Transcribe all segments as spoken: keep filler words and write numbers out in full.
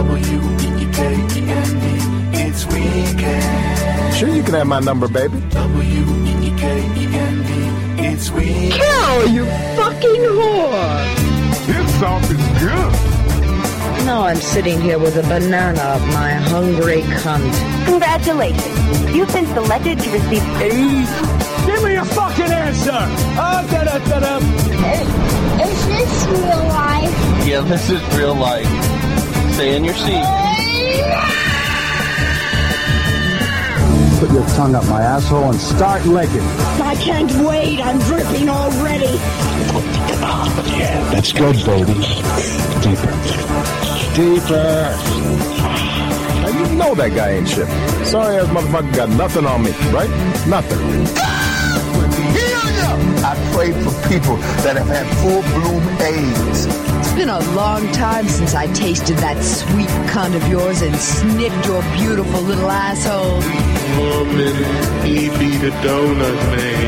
W E E K E N D. It's weekend. Sure you can have my number, baby. W E E K E N D. It's weekend. Carol, you fucking whore. This sauce is good. Now I'm sitting here with a banana up my hungry cunt. Congratulations. You've been selected to receive a... Give me a fucking answer! Oh, da da da da. Is this real life? Yeah, this is real life. Stay in your seat. Put your tongue up my asshole and start licking. I can't wait. I'm dripping already. Yeah, that's good, baby. Deeper. Deeper. Now you know that guy ain't shit. Sorry ass motherfucker got nothing on me, right? Nothing. I pray for people that have had full-bloom AIDS. It's been a long time since I tasted that sweet cunt of yours and sniffed your beautiful little asshole. Woman, he be the donut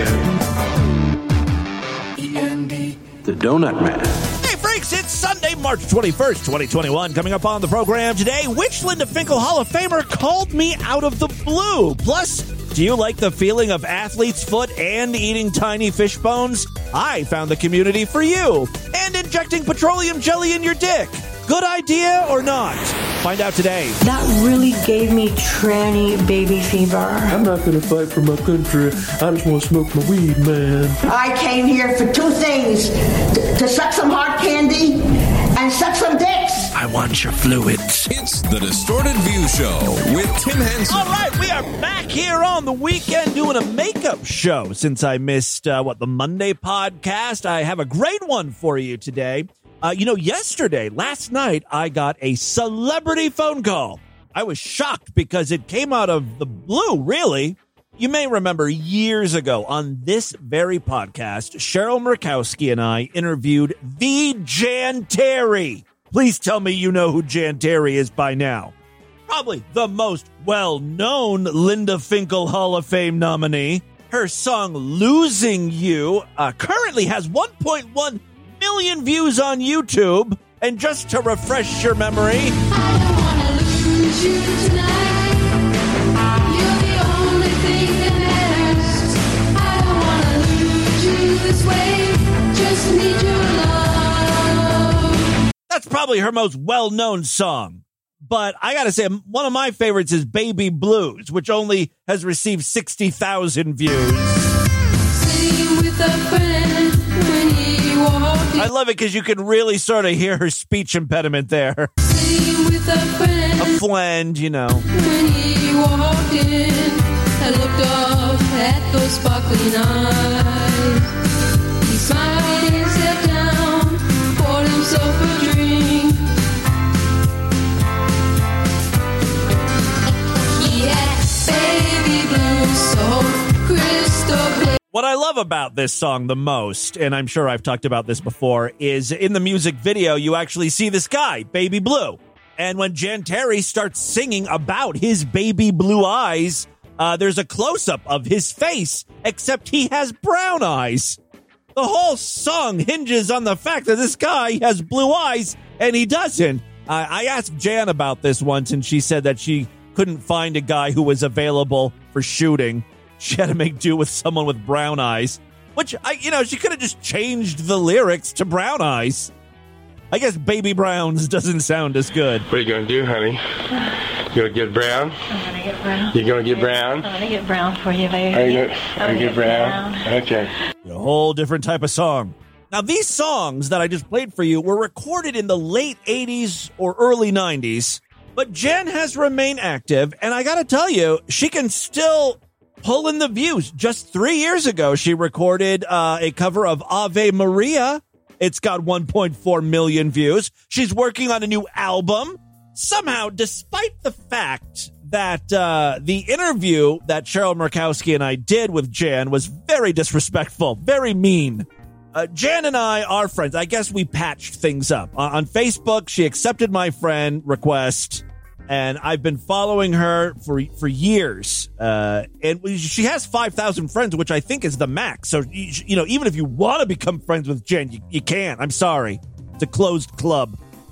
man. E N D. The Donut Man. Hey, freaks, it's Sunday, March twenty-first, twenty twenty-one. Coming up on the program today, which Linda Finkel Hall of Famer called me out of the blue? Plus, do you like the feeling of athlete's foot and eating tiny fish bones? I found the community for you. And injecting petroleum jelly in your dick. Good idea or not? Find out today. That really gave me tranny baby fever. I'm not going to fight for my country. I just want to smoke my weed, man. I came here for two things. To, to suck some hard candy and suck some dicks. I want your fluids. It's the Distorted View Show with Tim Henson. All right, we are back here on the weekend doing a makeup show. Since I missed, uh, what, the Monday podcast, I have a great one for you today. Uh, you know, yesterday, last night, I got a celebrity phone call. I was shocked because it came out of the blue, really. You may remember years ago on this very podcast, Cheryl Murkowski and I interviewed the Jan Terry. Please tell me you know who Jan Terry is by now. Probably the most well-known Linda Finkel Hall of Fame nominee. Her song Losing You uh, currently has one point one million views on YouTube. And just to refresh your memory, I don't wanna lose you tonight. You're the only thing that matters. I don't wanna lose you this way. Just need your love. That's probably her most well-known song. But I gotta say, one of my favorites is Baby Blues, which only has received sixty thousand views. Sitting with a friend when he walked in. I love it because you can really sort of hear her speech impediment there. Sitting with a friend. A friend, you know. When he walked in, I looked up at those sparkling eyes. He smiled and sat down, poured himself a drink. He had baby blue, so crystal clear. What I love about this song the most, and I'm sure I've talked about this before, is in the music video, you actually see this guy, Baby Blue. And when Jan Terry starts singing about his baby blue eyes, uh, there's a close-up of his face, except he has brown eyes. The whole song hinges on the fact that this guy has blue eyes, and he doesn't. Uh, I asked Jan about this once, and she said that she couldn't find a guy who was available for shooting. She had to make do with someone with brown eyes, which, I, you know, she could have just changed the lyrics to brown eyes. I guess Baby Browns doesn't sound as good. What are you going to do, honey? You going to get brown? I'm going to get brown. You going to get brown? I'm going to get brown for you, baby. Are you going to get brown? brown? Okay. A whole different type of song. Now, these songs that I just played for you were recorded in the late eighties or early nineties, but Jan has remained active, and I got to tell you, she can still pull in the views. Just three years ago, she recorded uh, a cover of Ave Maria. It's got one point four million views. She's working on a new album. Somehow, despite the fact that uh, the interview that Cheryl Murkowski and I did with Jan was very disrespectful, very mean. Uh, Jan and I are friends. I guess we patched things up. Uh, on Facebook, she accepted my friend request, and I've been following her for for years. Uh, and she has five thousand friends, which I think is the max. So, you know, even if you want to become friends with Jen, you, you can't. I'm sorry. It's a closed club.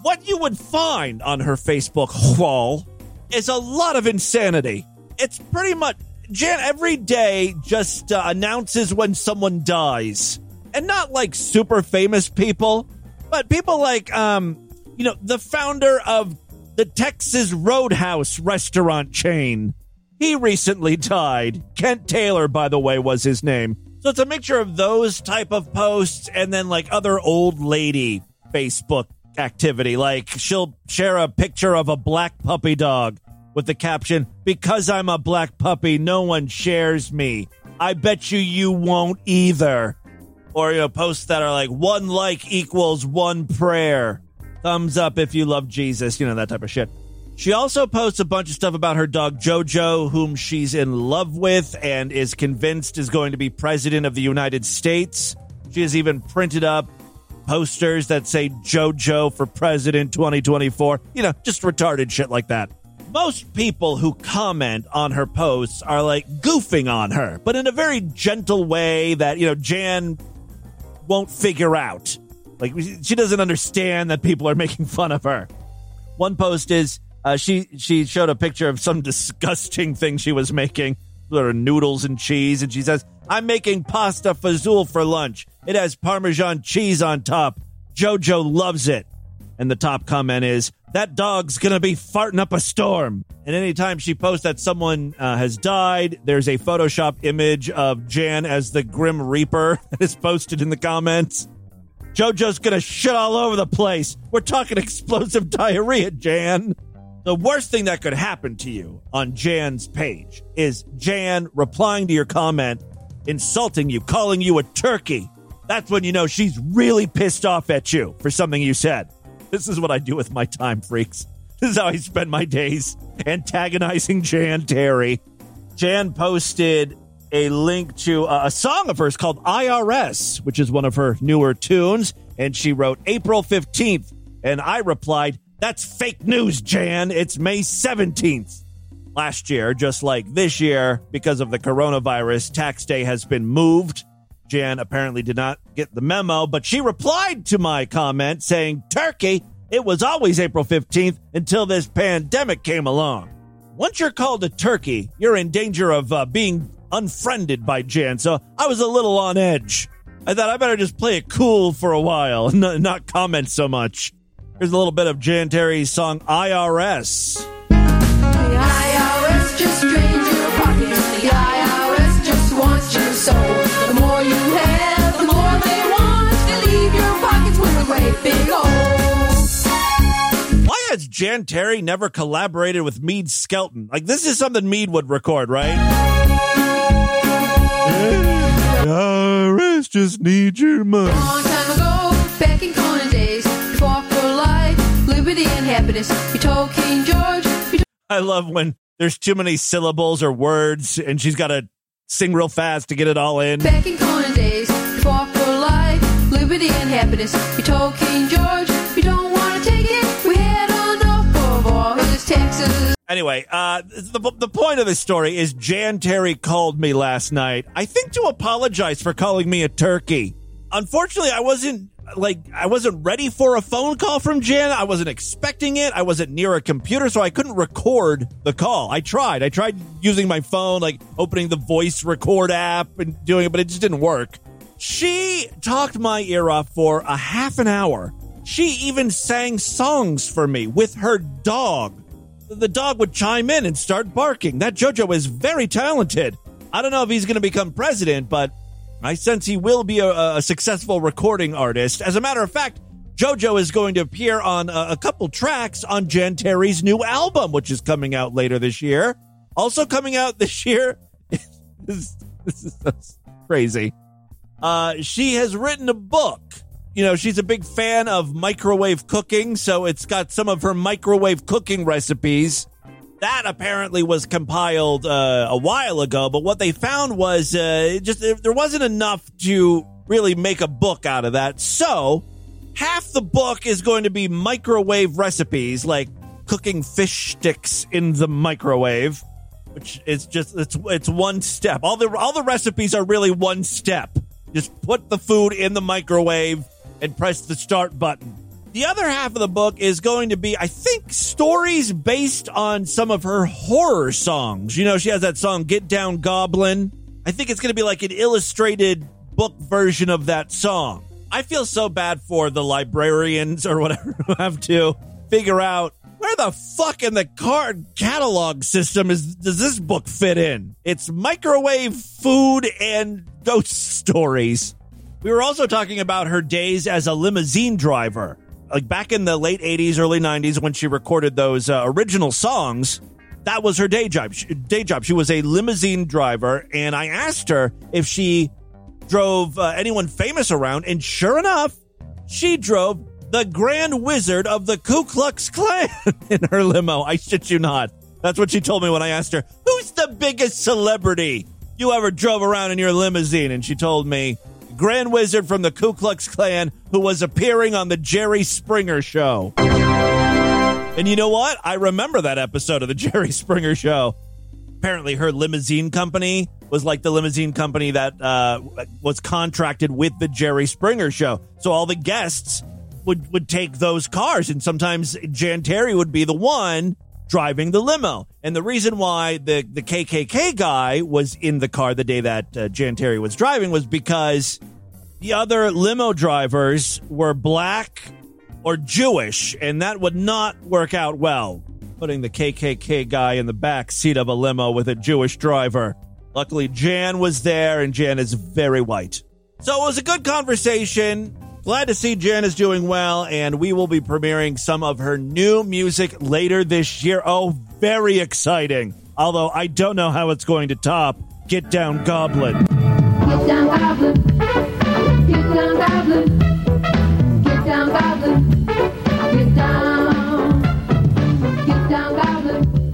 what you would find on her Facebook wall is a lot of insanity. It's pretty much, Jan every day just uh, announces when someone dies. And not like super famous people, but people like, um, you know, the founder of the Texas Roadhouse restaurant chain. He recently died. Kent Taylor, by the way, was his name. So it's a mixture of those type of posts and then like other old lady Facebook activity. Like she'll share a picture of a black puppy dog with the caption, "Because I'm a black puppy, no one shares me. I bet you you won't either." Or, you know, posts that are like, one like equals one prayer. Thumbs up if you love Jesus. You know, that type of shit. She also posts a bunch of stuff about her dog Jojo, whom she's in love with and is convinced is going to be president of the United States. She has even printed up posters that say Jojo for president twenty twenty-four. You know, just retarded shit like that. Most people who comment on her posts are like goofing on her, but in a very gentle way that, you know, Jan won't figure out. Like, she doesn't understand that people are making fun of her. One post is, uh, she she showed a picture of some disgusting thing she was making. There are noodles and cheese, and she says, "I'm making pasta fazool for lunch. It has Parmesan cheese on top. Jojo loves it." And the top comment is, "That dog's gonna be farting up a storm." And anytime she posts that someone uh, has died, there's a Photoshop image of Jan as the Grim Reaper that is posted in the comments. Jojo's gonna shit all over the place. We're talking explosive diarrhea, Jan. The worst thing that could happen to you on Jan's page is Jan replying to your comment, insulting you, calling you a turkey. That's when you know she's really pissed off at you for something you said. This is what I do with my time, freaks. This is how I spend my days, antagonizing Jan Terry. Jan posted a link to a song of hers called I R S, which is one of her newer tunes, and she wrote April fifteenth, and I replied, "That's fake news, Jan. It's May seventeenth. Last year, just like this year, because of the coronavirus, tax day has been moved. Jan apparently did not get the memo, but she replied to my comment saying, "Turkey, it was always April fifteenth until this pandemic came along." Once you're called a turkey, you're in danger of uh, being unfriended by Jan, so I was a little on edge. I thought I better just play it cool for a while and not, not comment so much. Here's a little bit of Jan Terry's song I R S. The I R S just drains your pockets. The I R S just wants your soul. The more you have, the more they want. They leave your pockets with a great big hole. Why has Jan Terry never collaborated with Mead Skelton? Like, this is something Mead would record, right? The I R S just needs your money. Long time ago, back in Conan days, you fought for life, liberty, and happiness. You told King George. You I love when there's too many syllables or words, and she's got to sing real fast to get it all in. Back in Conan days, you fought for life, liberty, and happiness. You told King George, we don't want to take it. We had enough of all his taxes. Anyway, uh, the, the point of this story is Jan Terry called me last night, I think to apologize for calling me a turkey. Unfortunately, I wasn't, like, I wasn't ready for a phone call from Jan. I wasn't expecting it. I wasn't near a computer, so I couldn't record the call. I tried. I tried using my phone, like opening the voice record app and doing it, but it just didn't work. She talked my ear off for a half an hour. She even sang songs for me with her dog. The dog would chime in and start barking. That Jojo is very talented. I don't know if he's going to become president, but I sense he will be a, a successful recording artist. As a matter of fact, Jojo is going to appear on a, a couple tracks on Jan Terry's new album, which is coming out later this year. Also coming out this year, this, this is so crazy. Uh, she has written a book. You know, she's a big fan of microwave cooking, so it's got some of her microwave cooking recipes. That apparently was compiled uh, a while ago, but what they found was uh, just there wasn't enough to really make a book out of that. So half the book is going to be microwave recipes, like cooking fish sticks in the microwave, which is just it's it's one step. All the all the recipes are really one step. Just put the food in the microwave and press the start button. The other half of the book is going to be, I think, stories based on some of her horror songs. You know, she has that song, Get Down Goblin. I think it's going to be like an illustrated book version of that song. I feel so bad for the librarians or whatever who have to figure out where the fuck in the card catalog system is does this book fit in? It's microwave food and ghost stories. We were also talking about her days as a limousine driver. Like back in the late eighties, early nineties, when she recorded those uh, original songs, that was her day job. She, day job. She was a limousine driver, and I asked her if she drove uh, anyone famous around, and sure enough, she drove the Grand Wizard of the Ku Klux Klan in her limo. I shit you not. That's what she told me when I asked her, who's the biggest celebrity you ever drove around in your limousine? And she told me, Grand Wizard from the Ku Klux Klan who was appearing on the Jerry Springer Show. And you know what? I remember that episode of the Jerry Springer Show. Apparently her limousine company was like the limousine company that uh, was contracted with the Jerry Springer Show. So all the guests would, would take those cars, and sometimes Jan Terry would be the one driving the limo. And the reason why the, the K K K guy was in the car the day that uh, Jan Terry was driving was because the other limo drivers were black or Jewish, and that would not work out well, putting the K K K guy in the back seat of a limo with a Jewish driver. Luckily, Jan was there, and Jan is very white. So it was a good conversation. Glad to see Jan is doing well, and we will be premiering some of her new music later this year. Oh, very exciting. Although I don't know how it's going to top Get Down Goblin. Get down, Goblin. Get down, Goblin. Get down, Goblin. Get down. Get down, Goblin.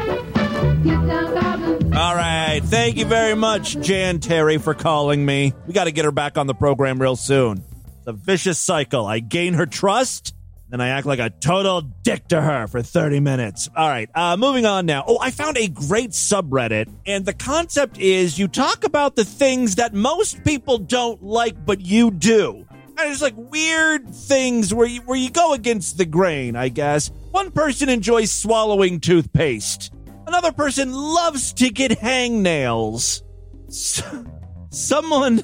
Get down, Goblin. All right. Thank you very much, Jan Terry, for calling me. We got to get her back on the program real soon. It's a vicious cycle. I gain her trust, then I act like a total dick to her for thirty minutes. All right, uh, moving on now. Oh, I found a great subreddit, and the concept is you talk about the things that most people don't like, but you do. And it's like weird things where you, where you go against the grain, I guess. One person enjoys swallowing toothpaste. Another person loves to get hangnails. S- someone...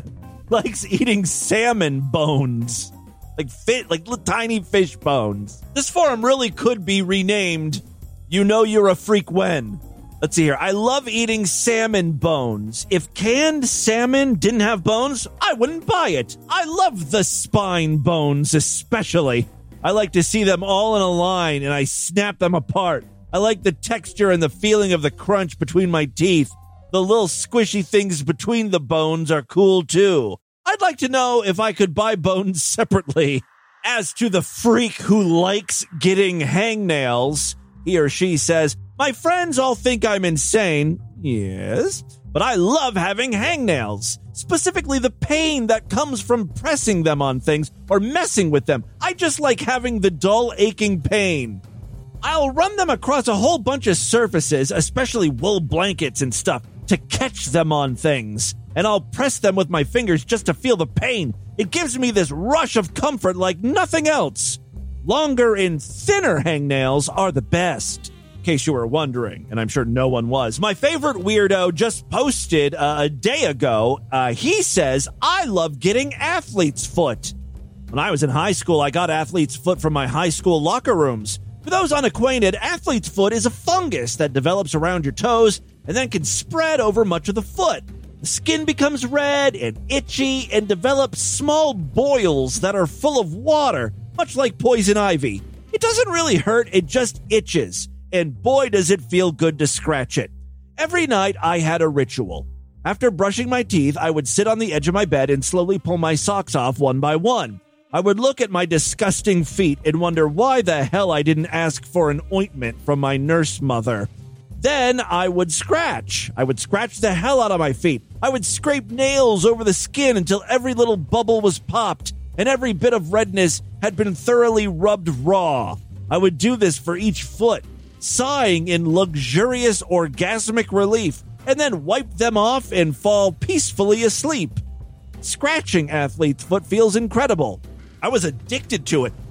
likes eating salmon bones, like fit, like little tiny fish bones. This forum really could be renamed, You Know You're a Freak When. Let's see here. I love eating salmon bones. If canned salmon didn't have bones, I wouldn't buy it. I love the spine bones especially. I like to see them all in a line and I snap them apart. I like the texture and the feeling of the crunch between my teeth. The little squishy things between the bones are cool too. I'd like to know if I could buy bones separately. As to the freak who likes getting hangnails, he or she says, my friends all think I'm insane. Yes, but I love having hangnails. Specifically the pain that comes from pressing them on things or messing with them. I just like having the dull, aching pain. I'll run them across a whole bunch of surfaces, especially wool blankets and stuff, to catch them on things. And I'll press them with my fingers just to feel the pain. It gives me this rush of comfort like nothing else. Longer and thinner hangnails are the best. In case you were wondering, and I'm sure no one was. My favorite weirdo just posted uh, a day ago. Uh, he says, I love getting athlete's foot. When I was in high school, I got athlete's foot from my high school locker rooms. For those unacquainted, athlete's foot is a fungus that develops around your toes and then can spread over much of the foot. The skin becomes red and itchy and develops small boils that are full of water, much like poison ivy. It doesn't really hurt, it just itches. And boy, does it feel good to scratch it. Every night I had a ritual. After brushing my teeth, I would sit on the edge of my bed and slowly pull my socks off one by one. I would look at my disgusting feet and wonder why the hell I didn't ask for an ointment from my nurse mother. Then I would scratch. I would scratch the hell out of my feet. I would scrape nails over the skin until every little bubble was popped and every bit of redness had been thoroughly rubbed raw. I would do this for each foot, sighing in luxurious orgasmic relief, and then wipe them off and fall peacefully asleep. Scratching athlete's foot feels incredible. I was addicted to it.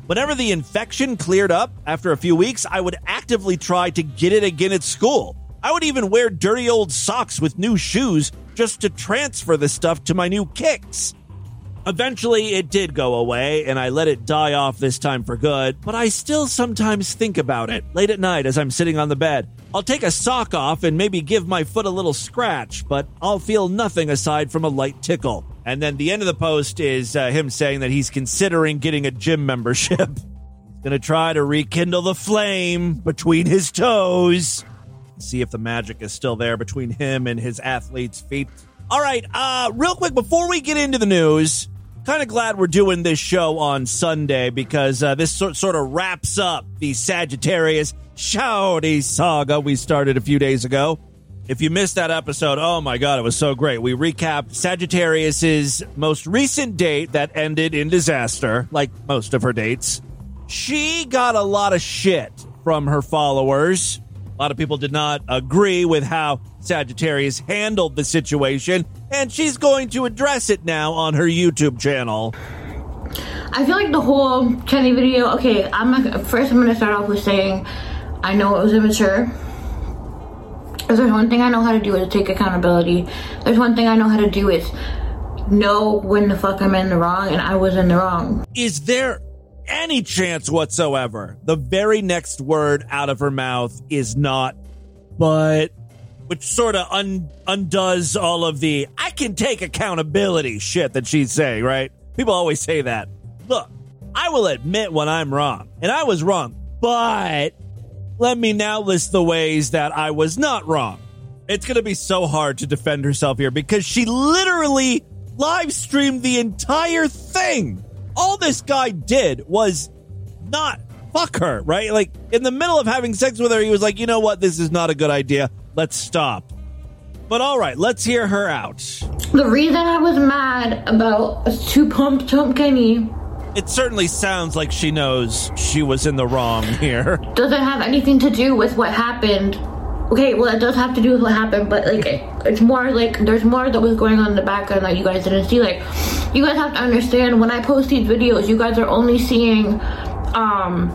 Whenever the infection cleared up after a few weeks, I would actively try to get it again at school. I would even wear dirty old socks with new shoes just to transfer the stuff to my new kicks. Eventually, it did go away, and I let it die off this time for good, but I still sometimes think about it late at night as I'm sitting on the bed. I'll take a sock off and maybe give my foot a little scratch, but I'll feel nothing aside from a light tickle. And then the end of the post is uh, him saying that he's considering getting a gym membership. He's going to try to rekindle the flame between his toes. See if the magic is still there between him and his athlete's feet. All right, uh, real quick, before we get into the news, kind of glad we're doing this show on Sunday because uh, this sort, sort of wraps up the Sagittarius Shawty saga we started a few days ago. If you missed that episode, oh my God, it was so great. We recapped Sagittarius's most recent date that ended in disaster, like most of her dates. She got a lot of shit from her followers. A lot of people did not agree with how Sagittarius handled the situation, and she's going to address it now on her YouTube channel. I feel like the whole Kenny video, okay, I'm not, first I'm going to start off with saying I know it was immature. If there's one thing I know how to do is take accountability. There's one thing I know how to do is know when the fuck I'm in the wrong, and I was in the wrong. Is there any chance whatsoever the very next word out of her mouth is not but, which sort of un- undoes all of the I can take accountability shit that she's saying, right? People always say that. Look, I will admit when I'm wrong, and I was wrong, but let me now list the ways that I was not wrong. It's going to be so hard to defend herself here because she literally live streamed the entire thing. All this guy did was not fuck her, right? Like, in the middle of having sex with her, he was like, you know what? This is not a good idea. Let's stop. But all right, let's hear her out. The reason I was mad about two pump chump Kenny, it certainly sounds like she knows she was in the wrong here. Doesn't have anything to do with what happened. Okay, well, it does have to do with what happened, but, like, it, it's more, like, there's more that was going on in the background that you guys didn't see. Like, you guys have to understand, when I post these videos, you guys are only seeing, um,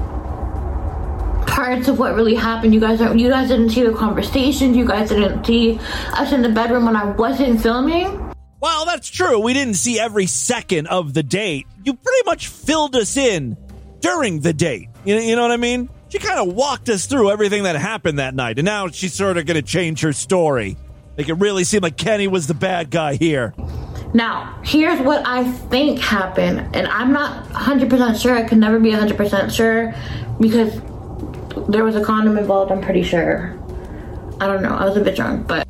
parts of what really happened. You guys are, you guys didn't see the conversations. You guys didn't see us in the bedroom when I wasn't filming. Well, that's true. We didn't see every second of the date. You pretty much filled us in during the date. You know, you know what I mean? She kind of walked us through everything that happened that night, and now she's sort of going to change her story. Make it really seem like Kenny was the bad guy here. Now, here's what I think happened, and I'm not one hundred percent sure. I could never be one hundred percent sure because there was a condom involved, I'm pretty sure. I don't know. I was a bit drunk, but...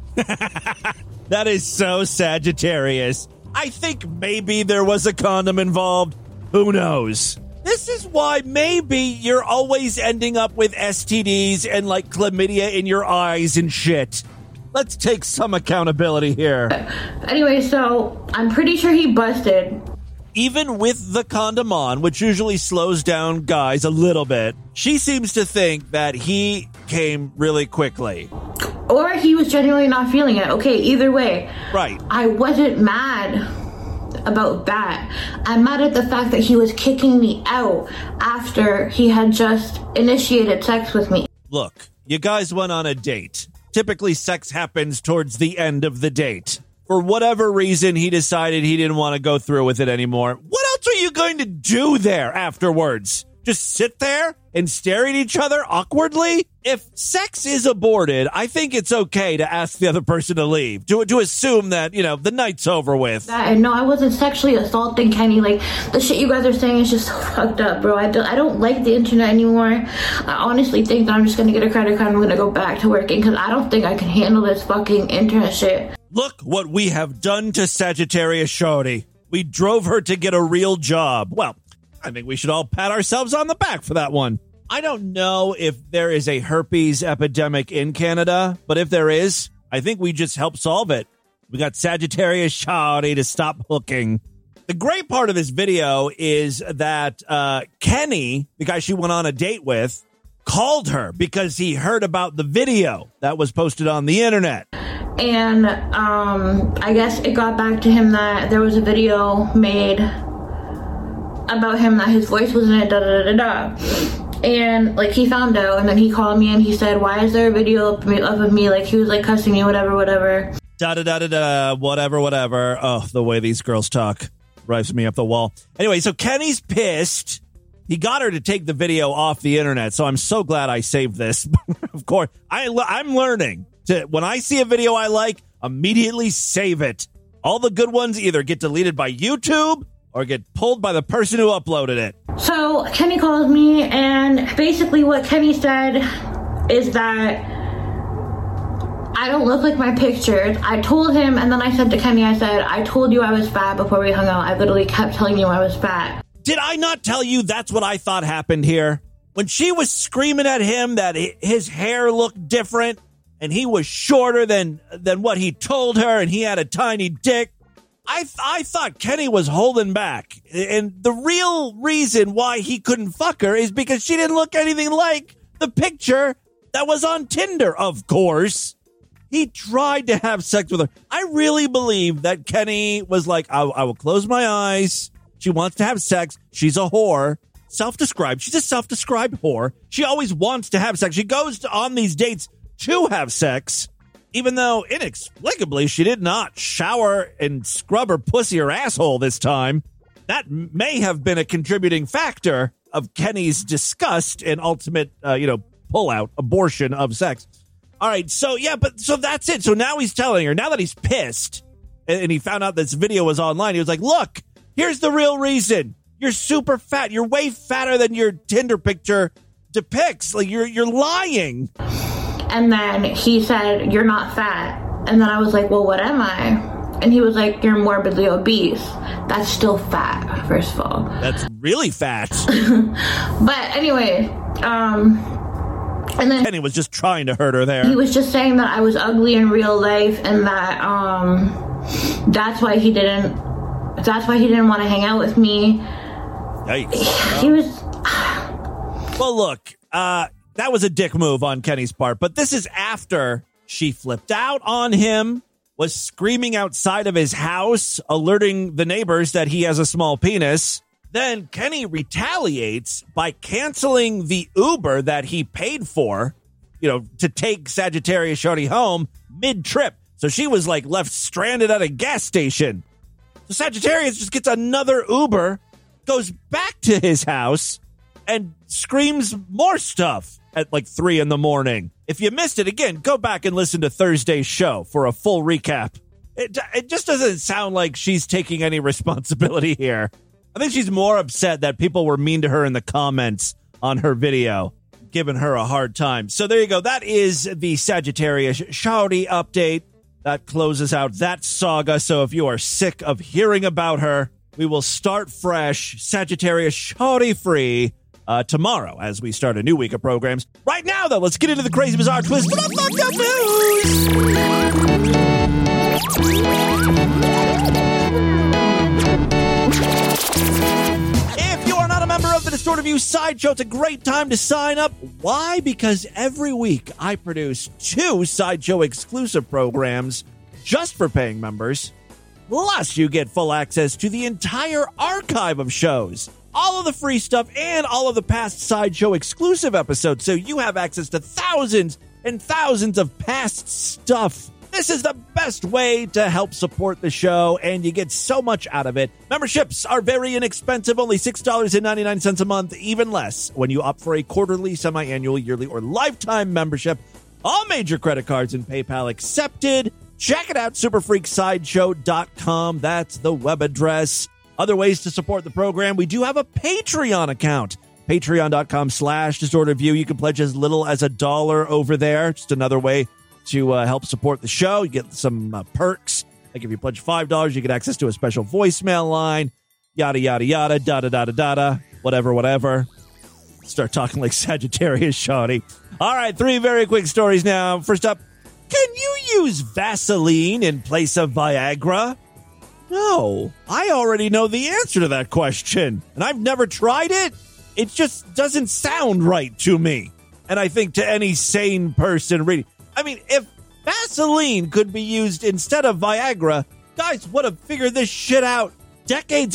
That is so Sagittarius. I think maybe there was a condom involved. Who knows? This is why maybe you're always ending up with S T Ds and, like, chlamydia in your eyes and shit. Let's take some accountability here. Anyway, so I'm pretty sure he busted. Even with the condom on, which usually slows down guys a little bit, she seems to think that he came really quickly. Or he was genuinely not feeling it. Okay, either way. Right. I wasn't mad about that. I'm mad at the fact that he was kicking me out after he had just initiated sex with me. Look, you guys went on a date. Typically, sex happens towards the end of the date. For whatever reason, he decided he didn't want to go through with it anymore. What else are you going to do there afterwards? Just sit there and stare at each other awkwardly? If sex is aborted, I think it's okay to ask the other person to leave. To, to assume that, you know, the night's over with. That, and no, I wasn't sexually assaulting Kenny. Like, the shit you guys are saying is just so fucked up, bro. I don't, I don't like the internet anymore. I honestly think that I'm just going to get a credit card and I'm going to go back to working because I don't think I can handle this fucking internet shit. Look what we have done to Sagittarius Shawty. We drove her to get a real job. Well, I think we should all pat ourselves on the back for that one. I don't know if there is a herpes epidemic in Canada, but if there is, I think we just help solve it. We got Sagittarius Shawty to stop hooking. The great part of this video is that uh, Kenny, the guy she went on a date with, called her because he heard about the video that was posted on the internet. And um, I guess it got back to him that there was a video made about him that his voice was in it, da da da da da. And like he found out, and then he called me and he said, "Why is there a video of me, of me?" Like he was like cussing me, whatever, whatever. Da da da da da. Whatever, whatever. Oh, the way these girls talk drives me up the wall. Anyway, so Kenny's pissed. He got her to take the video off the internet, so I'm so glad I saved this. Of course, I, I'm learning to, when I see a video I like, immediately save it. All the good ones either get deleted by YouTube or get pulled by the person who uploaded it. So Kenny called me, and basically what Kenny said is that I don't look like my pictures. I told him, and then I said to Kenny, I said, I told you I was fat before we hung out. I literally kept telling you I was fat. Did I not tell you that's what I thought happened here? When she was screaming at him that his hair looked different and he was shorter than than what he told her and he had a tiny dick, I, th- I thought Kenny was holding back. And the real reason why he couldn't fuck her is because she didn't look anything like the picture that was on Tinder, of course. He tried to have sex with her. I really believe that Kenny was like, I, I will close my eyes. She wants to have sex. She's a whore. Self-described. She's a self-described whore. She always wants to have sex. She goes to, on these dates to have sex, even though inexplicably she did not shower and scrub her pussy or asshole this time. That may have been a contributing factor of Kenny's disgust and ultimate, uh, you know, pullout, abortion of sex. All right, so yeah, but so that's it. So now he's telling her, now that he's pissed, and, and he found out this video was online, he was like, look, here's the real reason. You're super fat. You're way fatter than your Tinder picture depicts. Like, you're you're lying. And then he said, you're not fat. And then I was like, well, what am I? And he was like, you're morbidly obese. That's still fat, first of all. That's really fat. But anyway, um... and then Kenny was just trying to hurt her there. He was just saying that I was ugly in real life and that um, that's why he didn't That's why he didn't want to hang out with me. Yikes. He was... Well, look, uh, that was a dick move on Kenny's part, but this is after she flipped out on him, was screaming outside of his house, alerting the neighbors that he has a small penis. Then Kenny retaliates by canceling the Uber that he paid for, you know, to take Sagittarius Shorty home mid-trip. So she was, like, left stranded at a gas station. So Sagittarius just gets another Uber, goes back to his house, and screams more stuff at like three in the morning. If you missed it, again, go back and listen to Thursday's show for a full recap. It, it just doesn't sound like she's taking any responsibility here. I think she's more upset that people were mean to her in the comments on her video, giving her a hard time. So there you go. That is the Sagittarius Shorty update. That closes out that saga. So if you are sick of hearing about her, we will start fresh, Sagittarius Shorty free, uh, tomorrow as we start a new week of programs. Right now, though, let's get into the crazy, bizarre twist of the fucked up news. If you are not a member of the Distorted View Sideshow, it's a great time to sign up. Why? Because every week I produce two Sideshow exclusive programs just for paying members. Plus, you get full access to the entire archive of shows, all of the free stuff, and all of the past Sideshow exclusive episodes. So you have access to thousands and thousands of past stuff. This is the best way to help support the show, and you get so much out of it. Memberships are very inexpensive, only six dollars and ninety-nine cents a month, even less when you opt for a quarterly, semi-annual, yearly, or lifetime membership. All major credit cards and PayPal accepted. Check it out, super freak sideshow dot com. That's the web address. Other ways to support the program, we do have a Patreon account. Patreon.com slash Distorted View. You can pledge as little as a dollar over there. Just another way to uh, help support the show. You get some uh, perks. Like if you pledge five dollars, you get access to a special voicemail line. Yada, yada, yada, da, da, da, da, da, da, whatever, whatever. Start talking like Sagittarius Shorty. All right, three very quick stories now. First up, can you use Vaseline in place of Viagra? No, I already know the answer to that question, and I've never tried it. It just doesn't sound right to me, and I think to any sane person reading. I mean, if Vaseline could be used instead of Viagra, guys would have figured this shit out decades and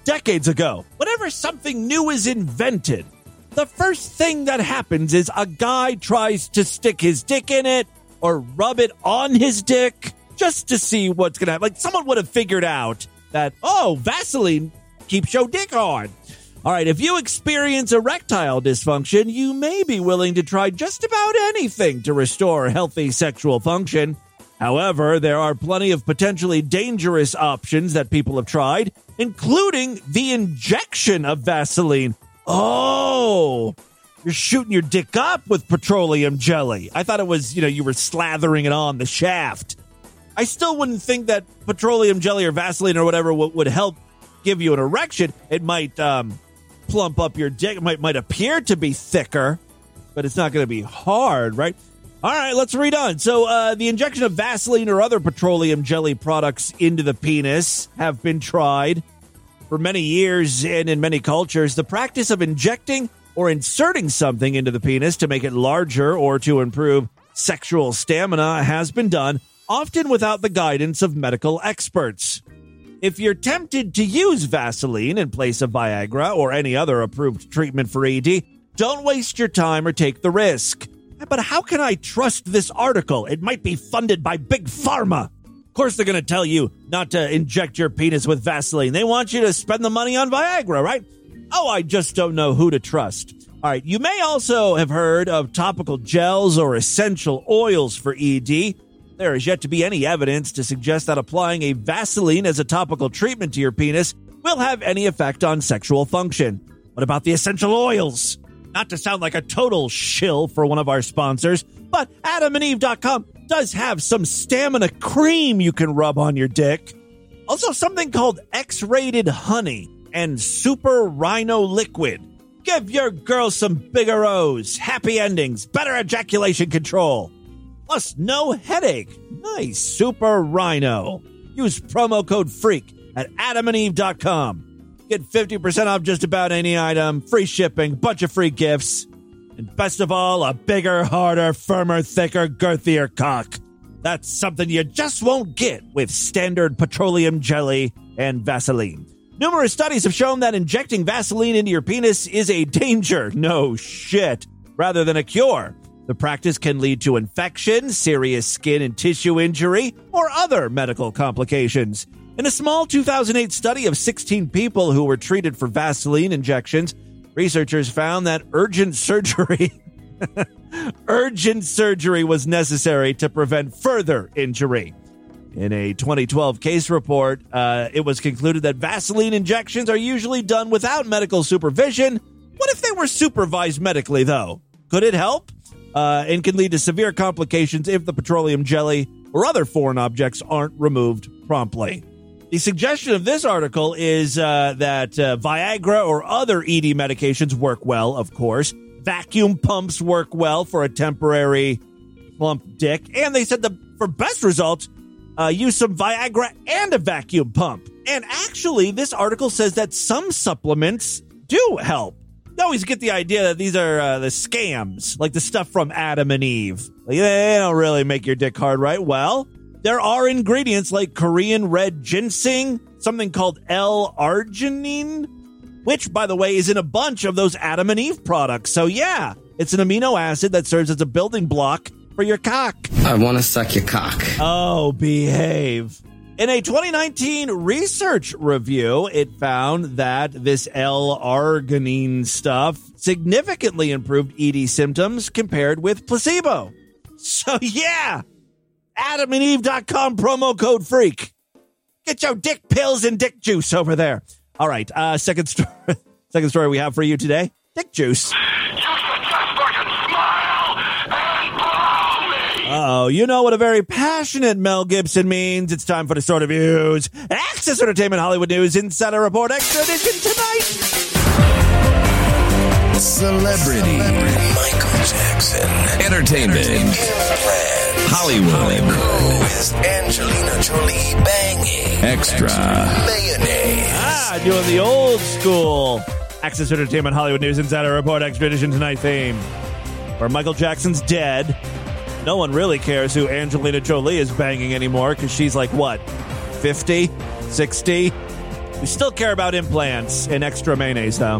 decades ago, whenever something new is invented, the first thing that happens is a guy tries to stick his dick in it or rub it on his dick just to see what's going to happen. Like, someone would have figured out that, oh, Vaseline keeps your dick hard. All right, if you experience erectile dysfunction, you may be willing to try just about anything to restore healthy sexual function. However, there are plenty of potentially dangerous options that people have tried, including the injection of Vaseline. Oh, you're shooting your dick up with petroleum jelly. I thought it was, you know, you were slathering it on the shaft. I still wouldn't think that petroleum jelly or Vaseline or whatever w- would help give you an erection. It might um, plump up your dick. It might, might appear to be thicker, but it's not going to be hard, right? All right, let's read on. So uh, the injection of Vaseline or other petroleum jelly products into the penis have been tried for many years and in many cultures. The practice of injecting or inserting something into the penis to make it larger or to improve sexual stamina has been done, often without the guidance of medical experts. If you're tempted to use Vaseline in place of Viagra or any other approved treatment for E D, don't waste your time or take the risk. But how can I trust this article? It might be funded by Big Pharma. Of course, they're going to tell you not to inject your penis with Vaseline. They want you to spend the money on Viagra, right? Oh, I just don't know who to trust. All right, you may also have heard of topical gels or essential oils for E D. There is yet to be any evidence to suggest that applying a Vaseline as a topical treatment to your penis will have any effect on sexual function. What about the essential oils? Not to sound like a total shill for one of our sponsors, but Adam and Eve dot com does have some stamina cream you can rub on your dick. Also, something called X-rated honey and Super Rhino liquid. Give your girl some bigger O's, happy endings, better ejaculation control. Plus, no headache. Nice. Super Rhino. Use promo code FREAK at Adam and Eve dot com. Get fifty percent off just about any item, free shipping, bunch of free gifts, and best of all, a bigger, harder, firmer, thicker, girthier cock. That's something you just won't get with standard petroleum jelly and Vaseline. Numerous studies have shown that injecting Vaseline into your penis is a danger, no shit, rather than a cure. The practice can lead to infection, serious skin and tissue injury, or other medical complications. In a small two thousand eight study of sixteen people who were treated for Vaseline injections, researchers found that urgent surgery urgent surgery was necessary to prevent further injury. In a twenty twelve case report, uh, it was concluded that Vaseline injections are usually done without medical supervision. What if they were supervised medically, though? Could it help? Uh, and can lead to severe complications if the petroleum jelly or other foreign objects aren't removed promptly. The suggestion of this article is uh, that uh, Viagra or other E D medications work well, of course. Vacuum pumps work well for a temporary plump dick. And they said that for best results, uh, use some Viagra and a vacuum pump. And actually, this article says that some supplements do help. You always get the idea that these are uh, the scams, like the stuff from Adam and Eve. Like, they don't really make your dick hard, right? Well, there are ingredients like Korean red ginseng, something called L-arginine, which, by the way, is in a bunch of those Adam and Eve products. So, yeah, it's an amino acid that serves as a building block for your cock. I want to suck your cock. Oh, behave. In a twenty nineteen research review, it found that this L-arginine stuff significantly improved E D symptoms compared with placebo. So, yeah, Adam and Eve dot com promo code FREAK. Get your dick pills and dick juice over there. All right, uh, second story, second story we have for you today, dick juice. Uh-oh, you know what a very passionate Mel Gibson means. It's time for the Sort of Views. Access Entertainment Hollywood News Insider Report Extra Edition tonight. Celebrity. Celebrity. Michael Jackson. Entertainment. Implant. Hollywood. Who is Angelina Jolie banging? Extra. Mayonnaise. Ah, doing the old school Access Entertainment Hollywood News Insider Report Extra Edition tonight theme. Where Michael Jackson's dead. No one really cares who Angelina Jolie is banging anymore because she's like, what, fifty, sixty? We still care about implants and extra mayonnaise, though.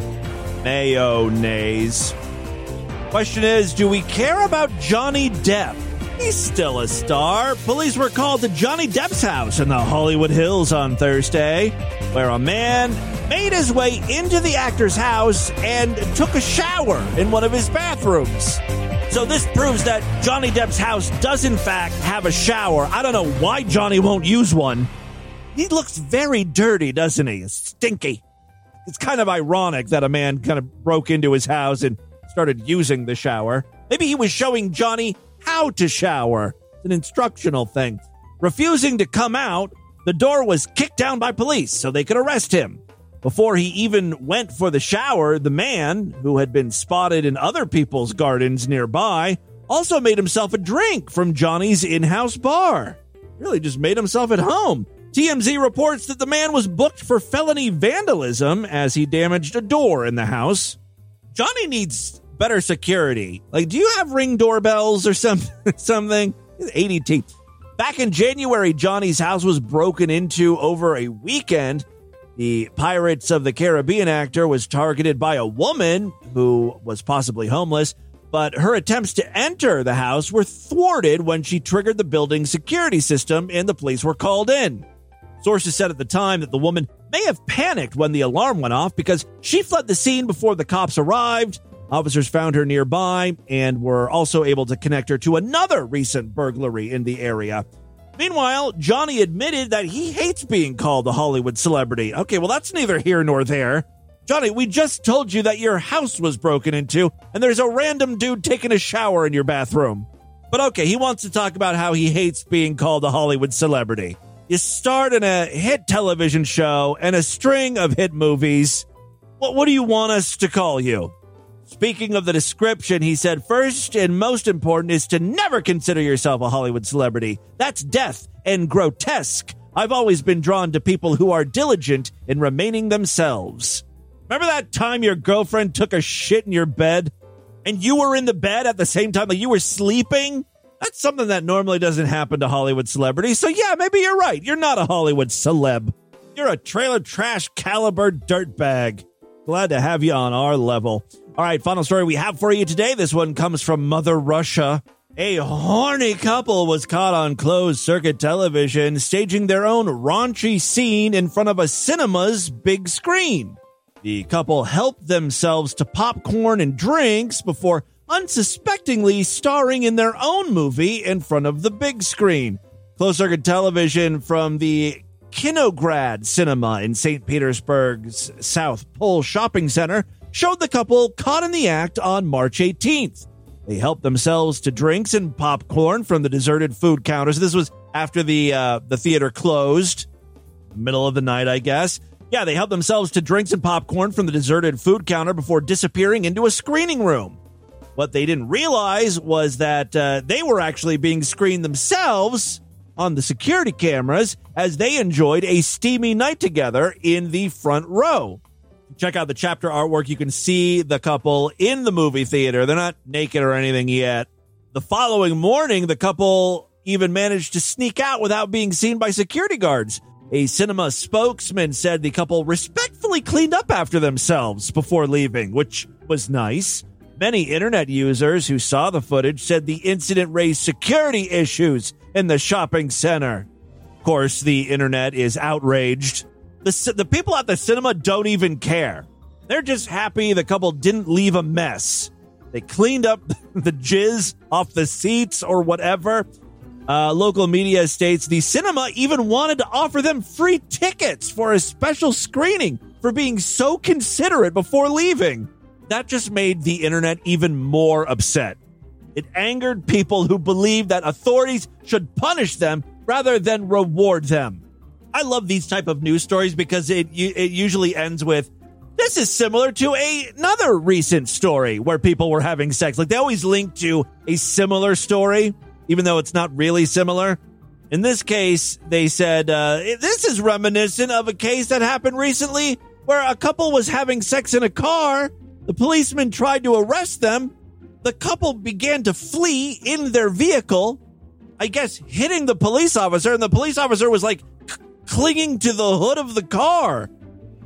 Mayonnaise. Question is, do we care about Johnny Depp? He's still a star. Police were called to Johnny Depp's house in the Hollywood Hills on Thursday, where a man made his way into the actor's house and took a shower in one of his bathrooms. So this proves that Johnny Depp's house does in fact have a shower. I don't know why Johnny won't use one. He looks very dirty, doesn't he? Stinky. It's kind of ironic that a man kind of broke into his house and started using the shower. Maybe he was showing Johnny how to shower. It's an instructional thing. Refusing to come out, the door was kicked down by police so they could arrest him. Before he even went for the shower, the man, who had been spotted in other people's gardens nearby, also made himself a drink from Johnny's in-house bar. Really just made himself at home. T M Z reports that the man was booked for felony vandalism as he damaged a door in the house. Johnny needs better security. Like, do you have Ring doorbells or some, something? A D T. Back in January, Johnny's house was broken into over a weekend. The Pirates of the Caribbean actor was targeted by a woman who was possibly homeless, but her attempts to enter the house were thwarted when she triggered the building's security system and the police were called in. Sources said at the time that the woman may have panicked when the alarm went off because she fled the scene before the cops arrived. Officers found her nearby and were also able to connect her to another recent burglary in the area. Meanwhile, Johnny admitted that he hates being called a Hollywood celebrity. Okay, well, that's neither here nor there. Johnny, we just told you that your house was broken into and there's a random dude taking a shower in your bathroom. But okay, he wants to talk about how he hates being called a Hollywood celebrity. You starred in a hit television show and a string of hit movies. What, what do you want us to call you? Speaking of the description, he said, first and most important is to never consider yourself a Hollywood celebrity. That's death and grotesque. I've always been drawn to people who are diligent in remaining themselves. Remember that time your girlfriend took a shit in your bed and you were in the bed at the same time, like you were sleeping? That's something that normally doesn't happen to Hollywood celebrities. So yeah, maybe you're right. You're not a Hollywood celeb. You're a trailer trash caliber dirtbag. Glad to have you on our level. All right, final story we have for you today. This one comes from Mother Russia. A horny couple was caught on closed-circuit television staging their own raunchy scene in front of a cinema's big screen. The couple helped themselves to popcorn and drinks before unsuspectingly starring in their own movie in front of the big screen. Closed-circuit television from the Kinograd Cinema in Saint Petersburg's South Pole Shopping Center showed the couple caught in the act on March eighteenth. They helped themselves to drinks and popcorn from the deserted food counters. This was after the uh, the theater closed, middle of the night, I guess. Yeah, they helped themselves to drinks and popcorn from the deserted food counter before disappearing into a screening room. What they didn't realize was that uh, they were actually being screened themselves on the security cameras as they enjoyed a steamy night together in the front row. Check out the chapter artwork. You can see the couple in the movie theater. They're not naked or anything yet. The following morning, the couple even managed to sneak out without being seen by security guards. A cinema spokesman said the couple respectfully cleaned up after themselves before leaving, which was nice. Many internet users who saw the footage said the incident raised security issues in the shopping center. Of course, the internet is outraged. The, the people at the cinema don't even care. They're just happy the couple didn't leave a mess. They cleaned up the jizz off the seats or whatever. Uh, local media states the cinema even wanted to offer them free tickets for a special screening for being so considerate before leaving. That just made the internet even more upset. It angered people who believe that authorities should punish them rather than reward them. I love these type of news stories because it it usually ends with, this is similar to a, another recent story where people were having sex. Like they always link to a similar story, even though it's not really similar. In this case, they said, uh, this is reminiscent of a case that happened recently where a couple was having sex in a car. The policeman tried to arrest them. The couple began to flee in their vehicle, I guess hitting the police officer, and the police officer was like clinging to the hood of the car.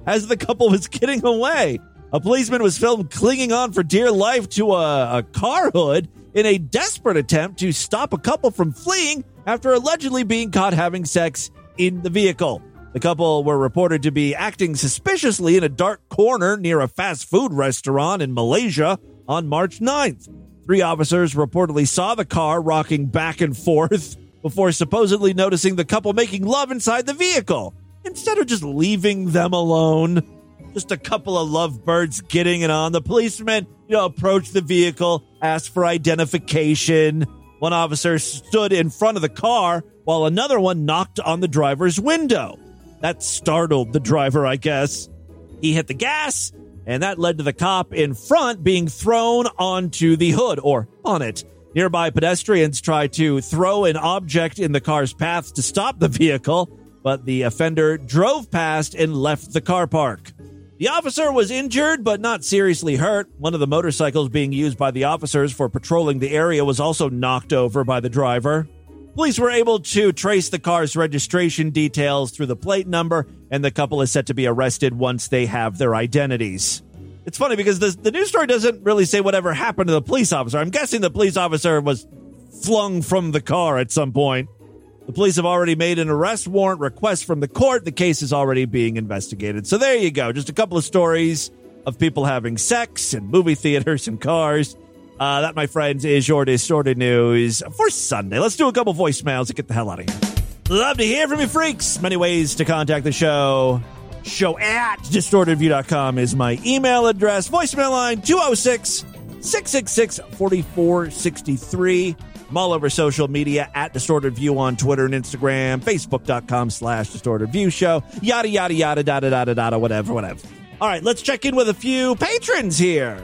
as the couple was getting away. A policeman was filmed clinging on for dear life to a, a car hood in a desperate attempt to stop a couple from fleeing after allegedly being caught having sex in the vehicle. The couple were reported to be acting suspiciously in a dark corner near a fast food restaurant in Malaysia on March ninth. Three officers reportedly saw the car rocking back and forth before supposedly noticing the couple making love inside the vehicle, instead of just leaving them alone. Just a couple of lovebirds getting it on. The policeman, you know, approached the vehicle, asked for identification. One officer stood in front of the car while another one knocked on the driver's window. That startled the driver, I guess. He hit the gas, and that led to the cop in front being thrown onto the hood or bonnet. Nearby pedestrians tried to throw an object in the car's path to stop the vehicle, but the offender drove past and left the car park. The officer was injured but not seriously hurt. One of the motorcycles being used by the officers for patrolling the area was also knocked over by the driver. Police were able to trace the car's registration details through the plate number, and the couple is set to be arrested once they have their identities. It's funny because the, the news story doesn't really say whatever happened to the police officer. I'm guessing the police officer was flung from the car at some point. The police have already made an arrest warrant request from the court. The case is already being investigated. So there you go. Just a couple of stories of people having sex in movie theaters and cars. Uh, that, my friends, is your Distorted News for Sunday. Let's do a couple voicemails and get the hell out of here. Love to hear from you, freaks. Many ways to contact the show. Show at distorted view dot com is my email address. Voicemail line two oh six, six six six, four four six three. I'm all over social media at Distorted View on Twitter and Instagram, Facebook.com slash Distorted View Show, yada, yada, yada, da, da, da, da, da, whatever, whatever. All right, let's check in with a few patrons here.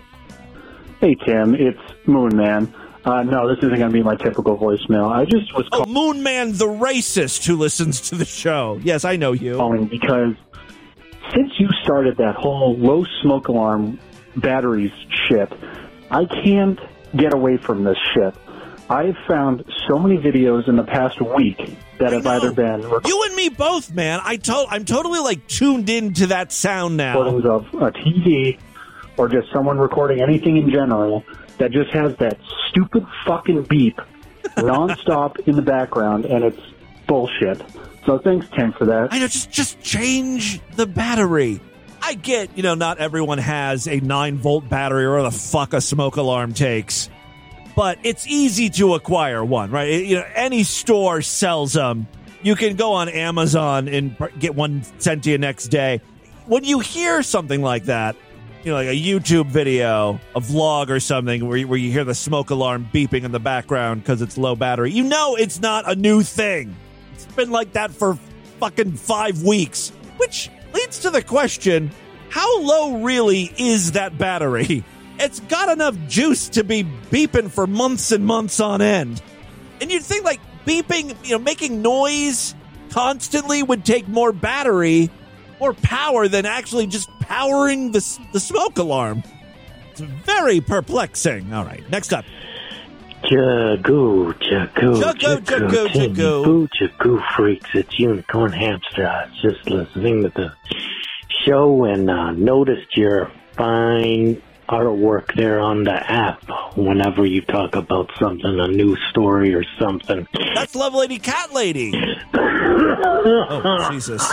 Hey, Tim, it's Moon Man. Uh, no, this isn't going to be my typical voicemail. I just was Oh, Moon Man, the racist who listens to the show. Yes, I know you. calling because since you started that whole low smoke alarm batteries shit, I can't get away from this shit. I've found so many videos in the past week that have either been rec- You and me both, man. I to- I'm totally, like, tuned into that sound now. recordings of a T V or just someone recording anything in general that just has that stupid fucking beep nonstop in the background, and it's bullshit. So thanks, Tim, for that. I know, just just change the battery. I get, you know, not everyone has a nine-volt battery or the fuck a smoke alarm takes. But it's easy to acquire one, right? It, you know, any store sells them. You can go on Amazon and get one sent to you next day. When you hear something like that, you know, like a YouTube video, a vlog or something where you, where you hear the smoke alarm beeping in the background because it's low battery, you know it's not a new thing. It's been like that for fucking five weeks, which leads to the question, how low really is that battery? It's got enough juice to be beeping for months and months on end. And you'd think like beeping, you know, making noise constantly would take more battery, more power than actually just powering the, the smoke alarm. It's very perplexing. All right, next up. Jagoo, Jagoo, Jagoo, Jagoo, Jagoo. Boo, Jagoo freaks. It's Unicorn Hamster. I was just listening to the show and uh, noticed your fine artwork there on the app whenever you talk about something, a news story or something. That's Love Lady Cat Lady. Oh, Jesus.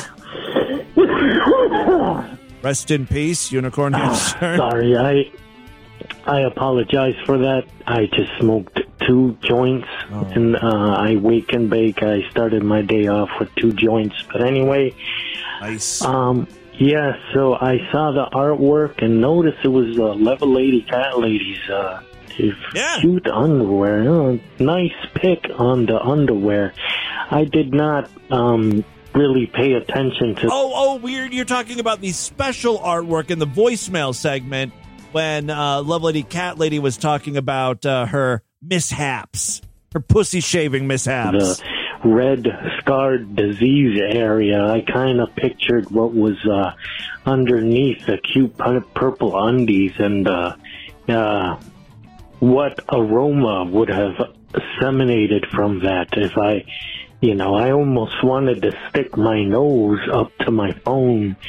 Rest in peace, Unicorn Hamster. Sorry, I I apologize for that. I just smoked two joints, oh. and uh, I wake and bake. I started my day off with two joints. But anyway, nice. Um, yeah, so I saw the artwork and noticed it was uh, Level Lady Cat Lady's uh, yeah. cute underwear. Oh, nice pic on the underwear. I did not um, really pay attention to... Oh, oh, weird. You're talking about the special artwork in the voicemail segment when uh, Love Lady Cat Lady was talking about uh, her mishaps, her pussy shaving mishaps. The red scarred disease area. I kind of pictured what was uh, underneath the cute purple undies and uh, uh, what aroma would have emanated from that. If I, you know, I almost wanted to stick my nose up to my phone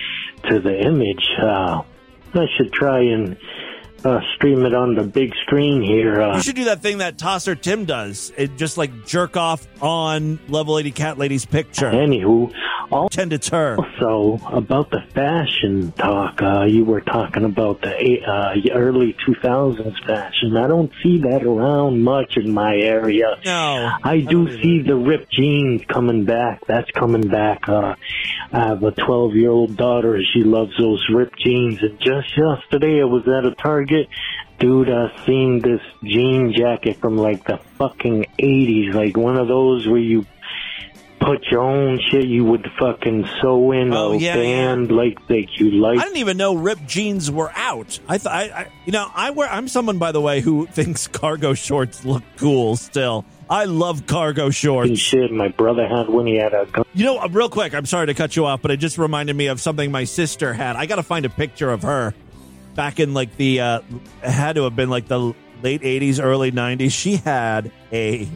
to the image. Uh, I should try and uh, stream it on the big screen here. Uh, You should do that thing that Tosser Tim does. It just like jerk off on Level eighty Cat Lady's picture. Anywho, all tend it's her. Also, about the fashion talk, uh, you were talking about the uh, early two thousands fashion. I don't see that around much in my area. No. I do I see the ripped jeans coming back. That's coming back. Uh, I have a twelve-year-old daughter. She loves those ripped jeans. And just yesterday, I was at a Target. Dude, I seen this jean jacket from like the fucking eighties. Like one of those where you put your own shit you would fucking sew in Oh, a yeah, band like that you like. I didn't even know ripped jeans were out. I thought, I, I, you know, I wear. I'm someone, by the way, who thinks cargo shorts look cool. Still, I love cargo shorts. And shit, my brother had when he had a gun. You know, uh, real quick, I'm sorry to cut you off, but it just reminded me of something my sister had. I got to find a picture of her back in like the. Uh, it had to have been like the late eighties, early nineties. She had a.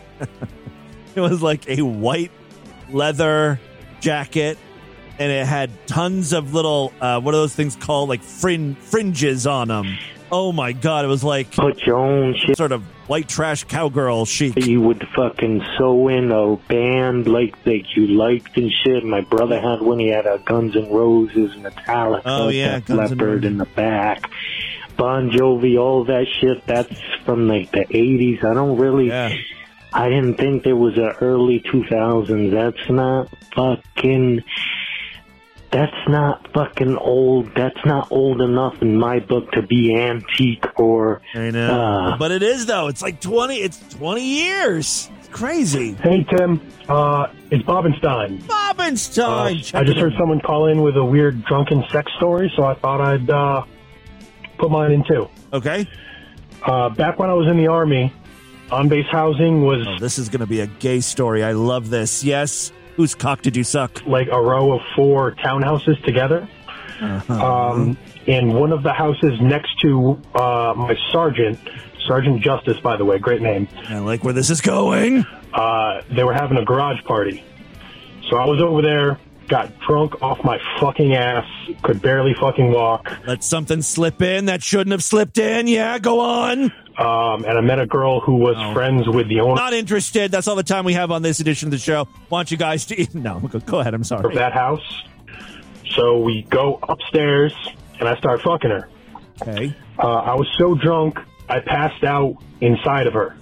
It was like a white leather jacket, and it had tons of little, uh, what are those things called? Like frin- fringes on them. Oh my God, it was like put your own shit. Sort of white trash cowgirl chic. You would fucking sew in a band like that you liked and shit. My brother had when he had a Guns N' Roses, Metallica, oh, yeah, Def Leppard in the back. Bon Jovi, all that shit, that's from like the eighties. I don't really... Yeah. I didn't think there was an early two thousands. That's not fucking... That's not fucking old. That's not old enough in my book to be antique or... I know. Uh, but it is, though. It's like twenty... It's twenty years. It's crazy. Hey, Tim. Uh, it's Bobenstein. Bobenstein! Uh, I just heard someone call in with a weird drunken sex story, so I thought I'd uh, put mine in, too. Okay. Uh, back when I was in the Army... On-base housing was... Oh, this is going to be a gay story. I love this. Yes. Whose cock did you suck? Like a row of four townhouses together. Uh-huh. Um, in one of the houses next to uh, my sergeant, Sergeant Justice, by the way, great name. I like where this is going. Uh, they were having a garage party. So I was over there, got drunk off my fucking ass, could barely fucking walk. Let something slip in that shouldn't have slipped in. Yeah, go on. Um, and I met a girl who was oh. friends with the owner. Not interested. That's all the time we have on this edition of the show. Want you guys to... No, go, go ahead. I'm sorry. Of that house. So we go upstairs, and I start fucking her. Okay. Uh, I was so drunk, I passed out inside of her.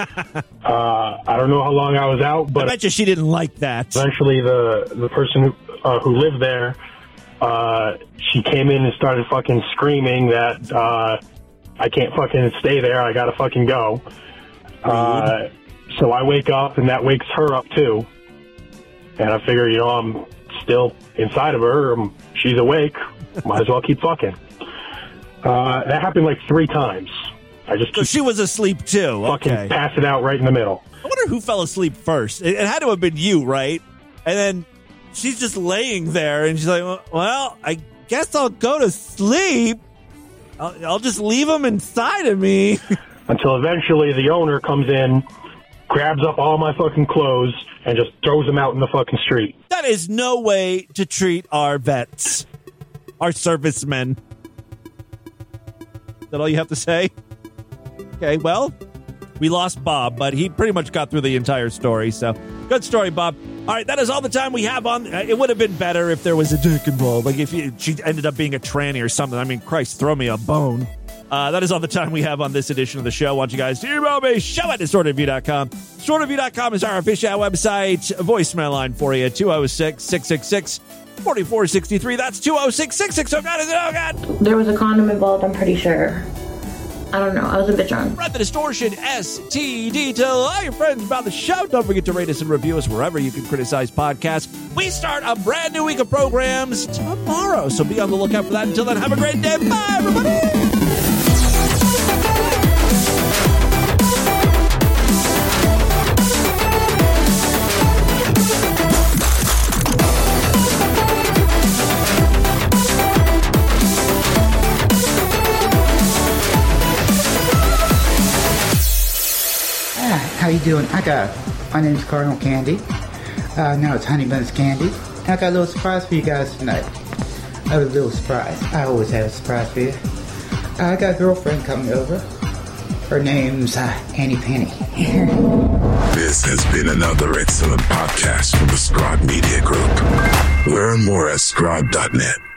uh, I don't know how long I was out, but... I bet you she didn't like that. Eventually, the, the person who, uh, who lived there, uh, she came in and started fucking screaming that... Uh, I can't fucking stay there. I gotta fucking go. Uh, so I wake up, and that wakes her up, too. And I figure, you know, I'm still inside of her. Um, she's awake. Might as well keep fucking. Uh, that happened like three times. I just So she was asleep, too. Fucking Okay. pass it out right in the middle. I wonder who fell asleep first. It, it had to have been you, right? And then she's just laying there, and she's like, well, I guess I'll go to sleep. I'll, I'll just leave him inside of me. Until eventually the owner comes in, grabs up all my fucking clothes, and just throws them out in the fucking street. That is no way to treat our vets, our servicemen. Is that all you have to say? Okay, well, we lost Bob, but he pretty much got through the entire story, so good story, Bob. All right, that is all the time we have on. Uh, it would have been better if there was a dick involved. Like if you, she ended up being a tranny or something. I mean, Christ, throw me a bone. Uh, that is all the time we have on this edition of the show. I want you guys to email me, show at distort review dot com. distort review dot com is our official website. Voicemail line for you, two oh six, six six six, four four six three. That's two oh six, six six. Oh, God, is it? Oh, God. There was a condom involved, I'm pretty sure. I don't know. I was a bit drunk. Spread the distortion, S T D. Tell all your friends about the show. Don't forget to rate us and review us wherever you can criticize podcasts. We start a brand new week of programs tomorrow, so be on the lookout for that. Until then, have a great day. Bye, everybody. How you doing? I got, my name is Cardinal Candy. Uh, now it's Honey Buns Candy. I got a little surprise for you guys tonight. I was a little surprised. I always have a surprise for you. I got a girlfriend coming over. Her name's uh, Annie Penny. This has been another excellent podcast from the Scribe Media Group. Learn more at scribe dot net.